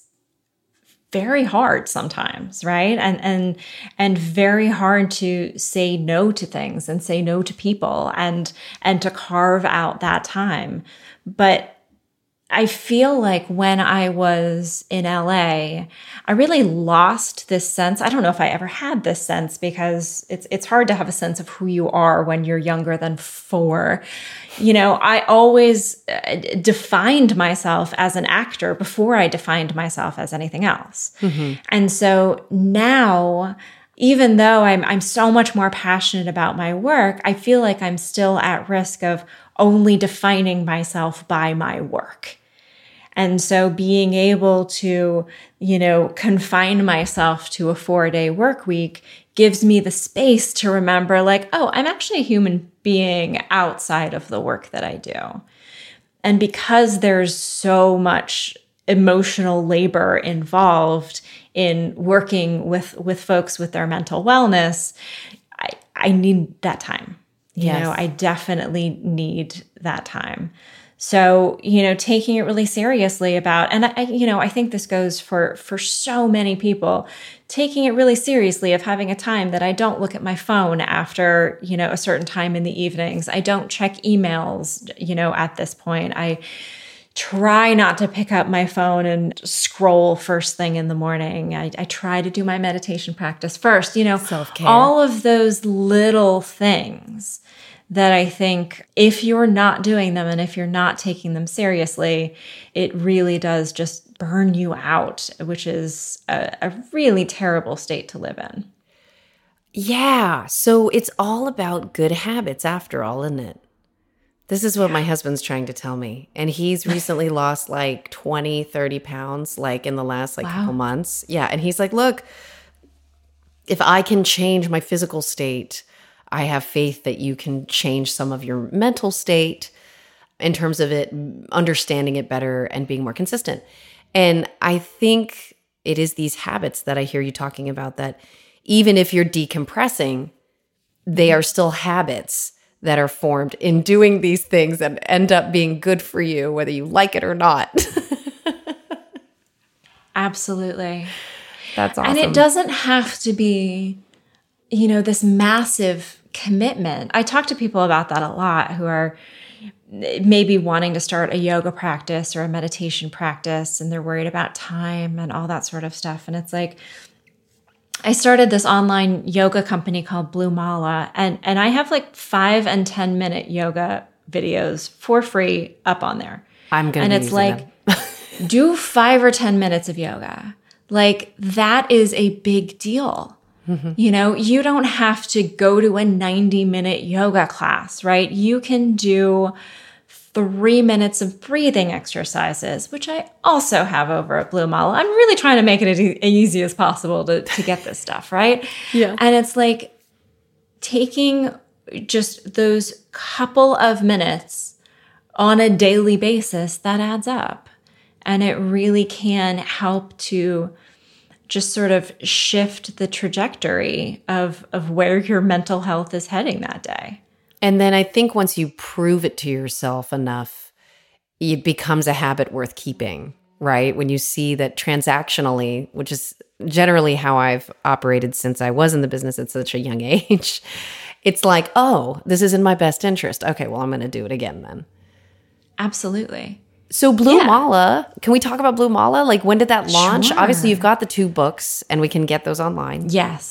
very hard sometimes, right? And and and very hard to say no to things and say no to people and and to carve out that time. But I feel like when I was in L A, I really lost this sense. I don't know if I ever had this sense because it's it's hard to have a sense of who you are when you're younger than four. You know, I always defined myself as an actor before I defined myself as anything else. Mm-hmm. And so now, even though I'm I'm so much more passionate about my work, I feel like I'm still at risk of only defining myself by my work. And so being able to, you know, confine myself to a four-day work week gives me the space to remember like, oh, I'm actually a human being outside of the work that I do. And because there's so much emotional labor involved in working with, with folks with their mental wellness, I, I need that time. You Yes. know, I definitely need that time. So, you know, taking it really seriously about, and I, you know, I think this goes for, for so many people, taking it really seriously of having a time that I don't look at my phone after, you know, a certain time in the evenings. I don't check emails, you know, at this point. I try not to pick up my phone and scroll first thing in the morning. I, I try to do my meditation practice first, you know, Self-care. All of those little things that I think if you're not doing them and if you're not taking them seriously, it really does just burn you out, which is a, a really terrible state to live in. Yeah. So it's all about good habits after all, isn't it? This is what my husband's trying to tell me. And he's recently lost like twenty, thirty pounds, like in the last like Wow. couple months. Yeah. And he's like, look, if I can change my physical state, I have faith that you can change some of your mental state in terms of it, understanding it better and being more consistent. And I think it is these habits that I hear you talking about that even if you're decompressing, they are still habits that are formed in doing these things that end up being good for you, whether you like it or not. Absolutely. That's awesome. And it doesn't have to be, you know, this massive commitment. I talk to people about that a lot who are maybe wanting to start a yoga practice or a meditation practice, and they're worried about time and all that sort of stuff. And it's like, I started this online yoga company called Blue Mala, and, and I have like five and ten minute yoga videos for free up on there. I'm going and to it's using like, them. do five or ten minutes of yoga. Like that is a big deal. Mm-hmm. You know, you don't have to go to a ninety minute yoga class, right? You can do three minutes of breathing exercises, which I also have over at Blue Mala. I'm really trying to make it as easy as possible to, to get this stuff, right? Yeah. And it's like taking just those couple of minutes on a daily basis, that adds up. And it really can help to just sort of shift the trajectory of, of where your mental health is heading that day. And then I think once you prove it to yourself enough, it becomes a habit worth keeping, right? When you see that transactionally, which is generally how I've operated since I was in the business at such a young age, it's like, oh, this is in my best interest. Okay, well, I'm going to do it again then. Absolutely. So Blue Yeah. Mala, can we talk about Blue Mala? Like when did that launch? Sure. Obviously, you've got the two books and we can get those online. Yes.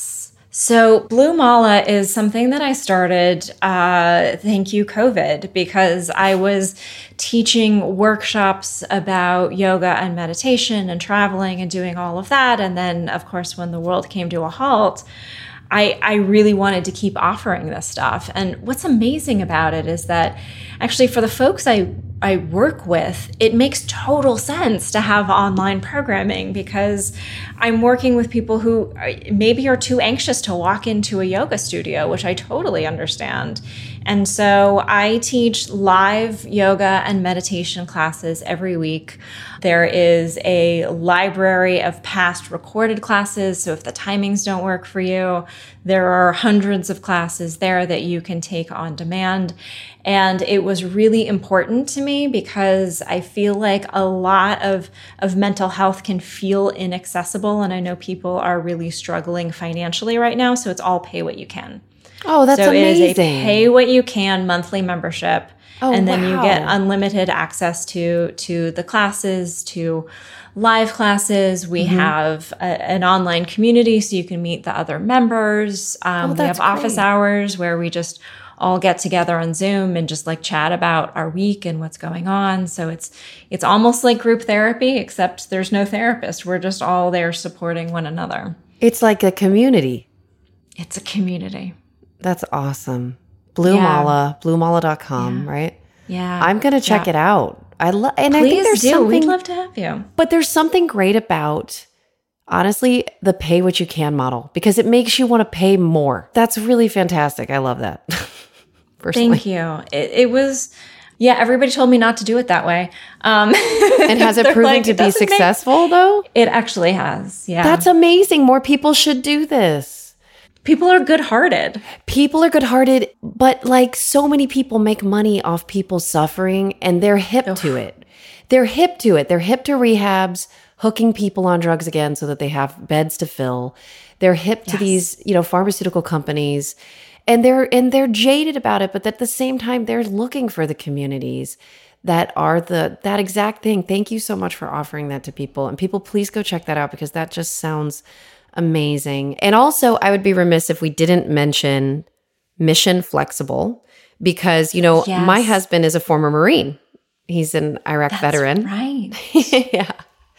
So Blue Mala is something that I started, uh, thank you, COVID, because I was teaching workshops about yoga and meditation and traveling and doing all of that. And then, of course, when the world came to a halt, I, I really wanted to keep offering this stuff. And what's amazing about it is that actually for the folks I, I work with, it makes total sense to have online programming because I'm working with people who maybe are too anxious to walk into a yoga studio, which I totally understand. And so I teach live yoga and meditation classes every week. There is a library of past recorded classes. So if the timings don't work for you, there are hundreds of classes there that you can take on demand. And it was really important to me because I feel like a lot of, of mental health can feel inaccessible. And I know people are really struggling financially right now. So it's all pay what you can. Oh, that's so amazing. It is a pay what you can monthly membership. Oh, and then wow. you get unlimited access to, to the classes, to live classes. We mm-hmm. have a, an online community so you can meet the other members. Um, oh, we have great. office hours where we just all get together on Zoom and just like chat about our week and what's going on. So it's it's almost like group therapy, except there's no therapist. We're just all there supporting one another. It's like a community. It's a community. That's awesome. Blue yeah. Mala, blue mala dot com, yeah. right? Yeah. I'm going to check yeah. it out. I love, and Please I think there's do. something, We'd love to have you. But there's something great about, honestly, the pay what you can model because it makes you want to pay more. That's really fantastic. I love that. Personally. Thank you. It, it was, yeah, everybody told me not to do it that way. Um, and has it proven like, to it be successful make, though? It actually has. Yeah. That's amazing. More people should do this. People are good-hearted. People are good-hearted, but like so many people make money off people suffering and they're hip Ugh. to it. They're hip to it. They're hip to rehabs, hooking people on drugs again so that they have beds to fill. They're hip yes. to these, you know, pharmaceutical companies and they're and they're jaded about it, but at the same time they're looking for the communities that are the that exact thing. Thank you so much for offering that to people. And people, please go check that out because that just sounds amazing. And also, I would be remiss if we didn't mention Mission Flexible because, you know, yes. my husband is a former Marine. He's an Iraq That's veteran. Right. yeah.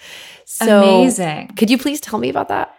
So, amazing. Could you please tell me about that?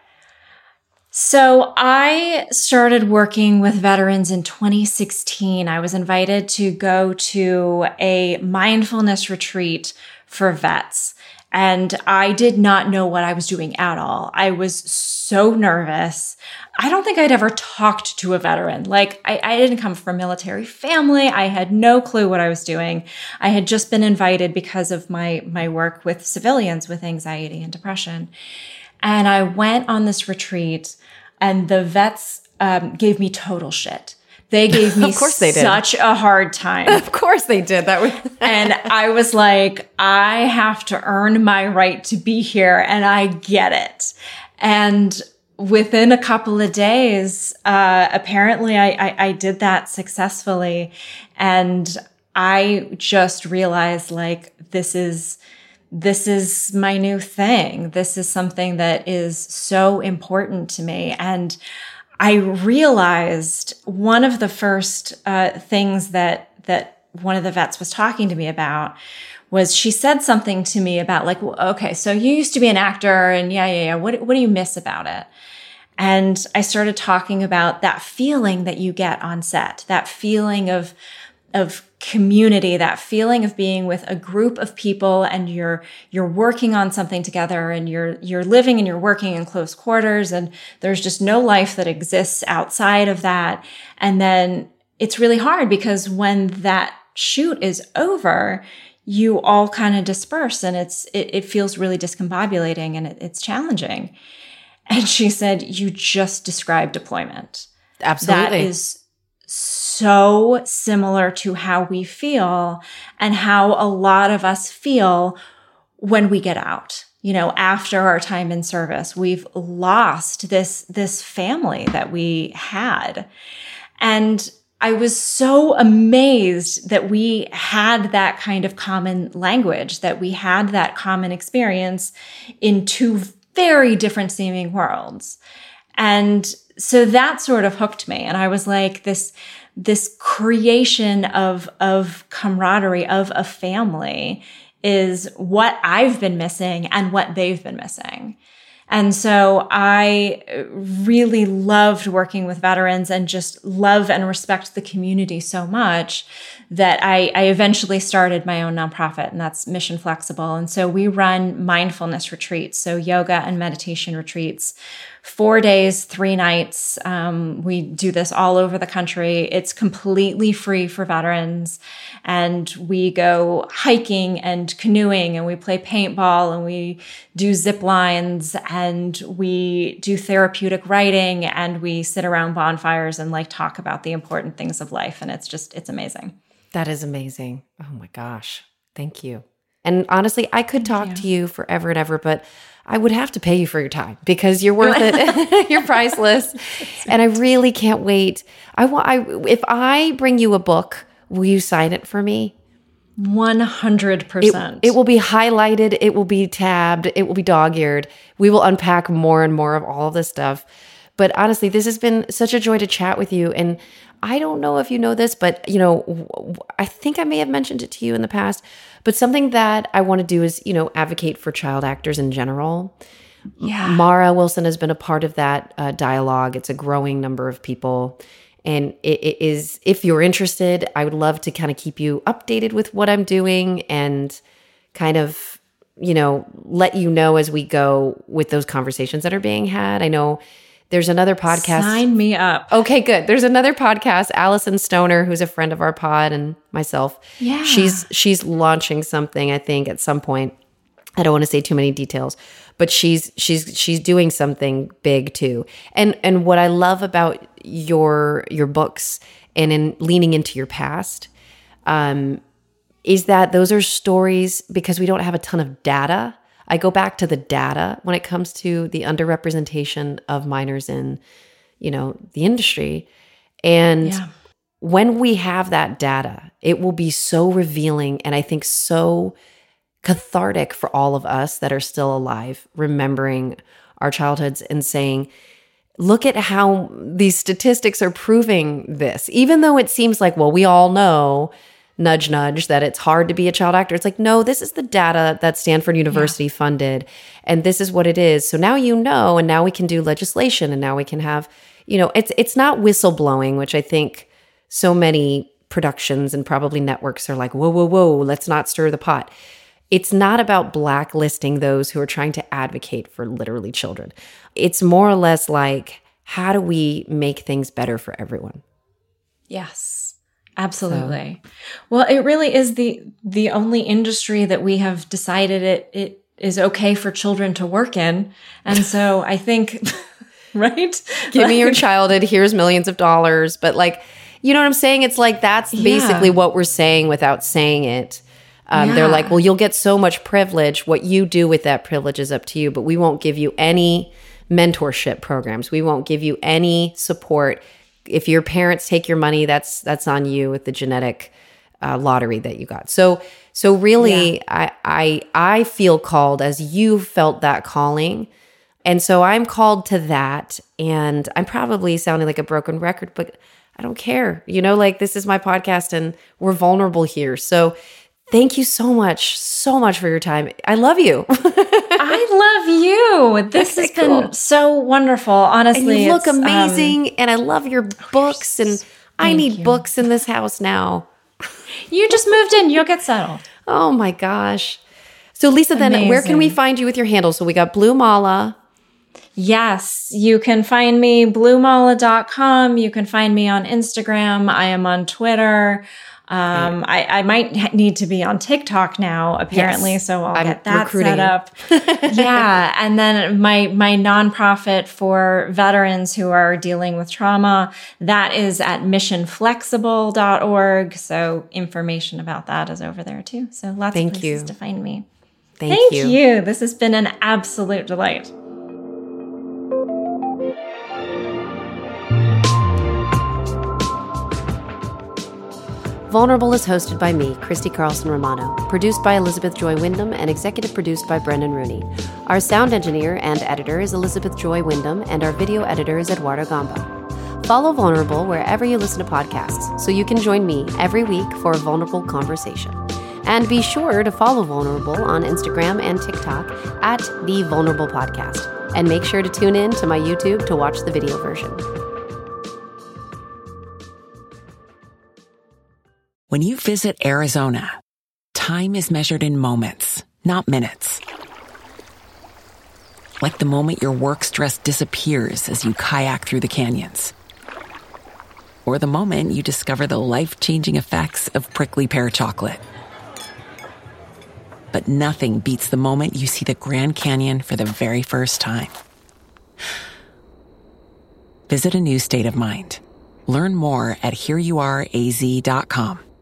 So I started working with veterans in twenty sixteen. I was invited to go to a mindfulness retreat for vets. And I did not know what I was doing at all. I was so nervous. I don't think I'd ever talked to a veteran. Like, I, I didn't come from a military family. I had no clue what I was doing. I had just been invited because of my, my work with civilians with anxiety and depression. And I went on this retreat, and the vets um, gave me total shit. They gave me of course they did. such a hard time. Of course they did. That was and I was like, I have to earn my right to be here, and I get it. And within a couple of days, uh, apparently I, I, I did that successfully. And I just realized like, this is, this is my new thing. This is something that is so important to me. And I realized one of the first uh, things that that one of the vets was talking to me about was she said something to me about like, well, okay, so you used to be an actor and yeah, yeah, yeah. What, what do you miss about it? And I started talking about that feeling that you get on set, that feeling of of community, that feeling of being with a group of people and you're you're working on something together and you're you're living and you're working in close quarters and there's just no life that exists outside of that. And then it's really hard because when that shoot is over, you all kind of disperse and it's it, it feels really discombobulating and it, it's challenging. And she said, you just described deployment. Absolutely. That is so similar to how we feel and how a lot of us feel when we get out. You know, after our time in service, we've lost this, this family that we had. And I was so amazed that we had that kind of common language, that we had that common experience in two very different seeming worlds. And so that sort of hooked me. And I was like, this, this creation of, of camaraderie, of a family is what I've been missing and what they've been missing. And so I really loved working with veterans and just love and respect the community so much that I, I eventually started my own nonprofit, and that's Mission Flexible. And so we run mindfulness retreats, so yoga and meditation retreats, four days, three nights. Um, we do this all over the country. It's completely free for veterans. And we go hiking and canoeing, and we play paintball, and we do zip lines, and we do therapeutic writing, and we sit around bonfires and like talk about the important things of life. And it's just, it's amazing. That is amazing. Oh my gosh. Thank you. And honestly, I could talk you. to you forever and ever, but I would have to pay you for your time because you're worth it. You're priceless. And I really can't wait. I want, I, if I bring you a book, will you sign it for me? one hundred percent. It, it will be highlighted. It will be tabbed. It will be dog-eared. We will unpack more and more of all of this stuff. But honestly, this has been such a joy to chat with you. And I don't know if you know this, but you know, I think I may have mentioned it to you in the past, but something that I want to do is, you know, advocate for child actors in general. Yeah. Mara Wilson has been a part of that uh, dialogue. It's a growing number of people. And it, it is, if you're interested, I would love to kind of keep you updated with what I'm doing and kind of, you know, let you know as we go with those conversations that are being had. I know there's another podcast. Sign me up. Okay, good. There's another podcast, Allison Stoner, who's a friend of our pod, and myself. Yeah. She's she's launching something, I think, at some point. I don't want to say too many details, but she's she's she's doing something big too. And and what I love about your your books and in leaning into your past, um, is that those are stories because we don't have a ton of data. I go back to the data when it comes to the underrepresentation of minors in, you know, the industry. And Yeah. when we have that data, it will be so revealing and I think so cathartic for all of us that are still alive, remembering our childhoods and saying, look at how these statistics are proving this. Even though it seems like, well, we all know, nudge, nudge, that it's hard to be a child actor. It's like, no, this is the data that Stanford University yeah. funded, and this is what it is. So now you know, and now we can do legislation, and now we can have, you know, it's it's not whistleblowing, which I think so many productions and probably networks are like, whoa, whoa, whoa, let's not stir the pot. It's not about blacklisting those who are trying to advocate for literally children. It's more or less like, how do we make things better for everyone? Yes. Absolutely. So. Well, it really is the the only industry that we have decided it it is okay for children to work in. And so I think, right? Give like, me your childhood, here's millions of dollars. But like, you know what I'm saying? It's like, that's yeah. basically what we're saying without saying it. Um, yeah. They're like, well, you'll get so much privilege. What you do with that privilege is up to you, but we won't give you any mentorship programs. We won't give you any support. If your parents take your money, that's that's on you with the genetic uh, lottery that you got. So so really, yeah. I, I I feel called as you felt that calling, and so I'm called to that. And I'm probably sounding like a broken record, but I don't care. You know, like, this is my podcast, and we're vulnerable here. So thank you so much, so much for your time. I love you. I love you. This has cool. been so wonderful. Honestly, and you look amazing, um, and I love your books. And Thank I need you. books in this house now. You just moved in. You'll get settled. Oh my gosh. So Lisa, then amazing. Where can we find you with your handle? So we got Blue Mala. Yes, you can find me blue mala dot com. You can find me on Instagram. I am on Twitter. Um, I, I might need to be on TikTok now, apparently, yes, so I'll I'm get that recruiting. set up. Yeah, and then my my nonprofit for veterans who are dealing with trauma, that is at mission flexible dot org. So information about that is over there too. So lots Thank of places you. to find me. Thank, Thank you. you. This has been an absolute delight. Vulnerable is hosted by me, Christy Carlson Romano, produced by Elizabeth Joy Wyndham, and executive produced by Brendan Rooney. Our sound engineer and editor is Elizabeth Joy Wyndham, and our video editor is Eduardo Gamba. Follow Vulnerable wherever you listen to podcasts, so you can join me every week for a vulnerable conversation. And be sure to follow Vulnerable on Instagram and TikTok at The Vulnerable Podcast. And make sure to tune in to my YouTube to watch the video version. When you visit Arizona, time is measured in moments, not minutes. Like the moment your work stress disappears as you kayak through the canyons. Or the moment you discover the life-changing effects of prickly pear chocolate. But nothing beats the moment you see the Grand Canyon for the very first time. Visit a new state of mind. Learn more at here you are a z dot com.